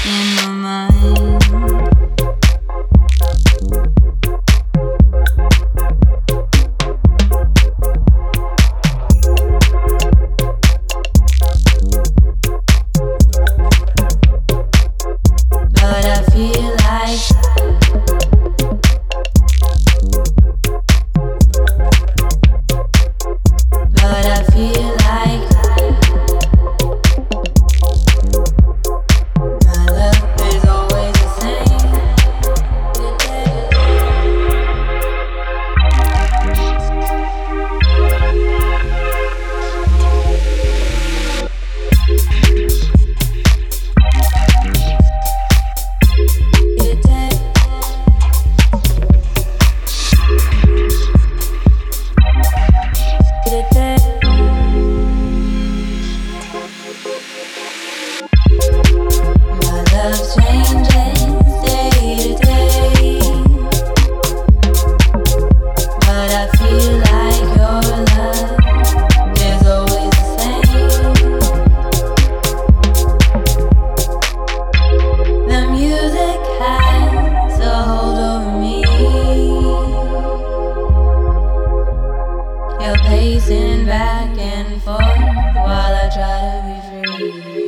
in my mind. But I feel like my love is always the same. My love changes day to day, but I feel like your love is always the same. The music has a hold over me. You're pacing back and forth while I try to be free.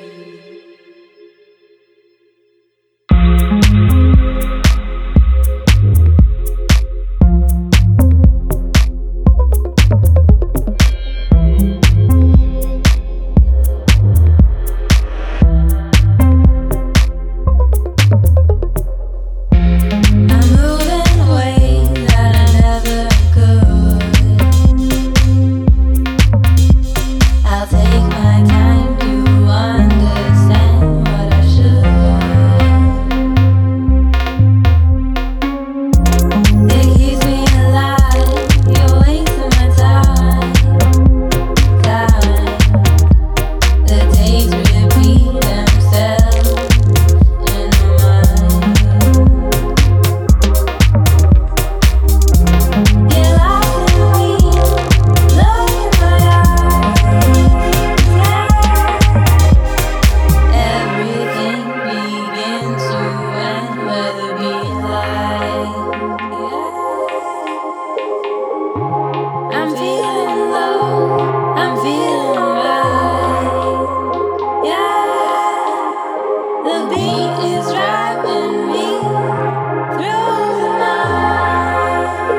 I'm moving ways that I never could. I'll take my time to understand what I should. It keeps me alive. You're wasting my time. The days repeat themselves in my mind. Get lost in me, look in my eyes. Everything begins to end with a beeline. I'm feeling low, I'm feeling right. Yeah, the beat is driving me through the night.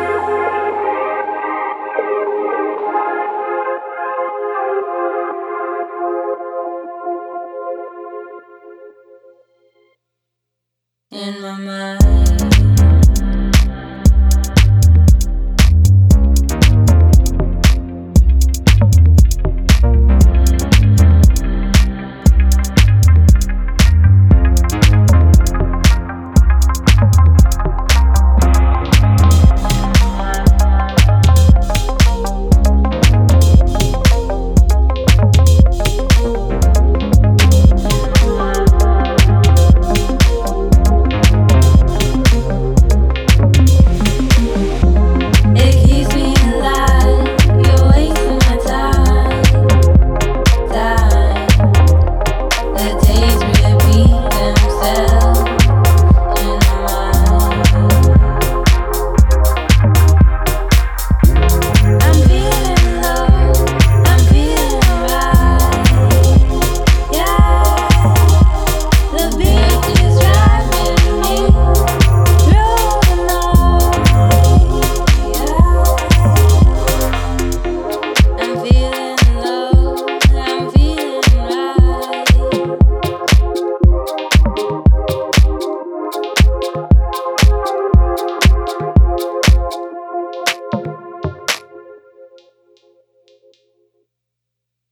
In my mind.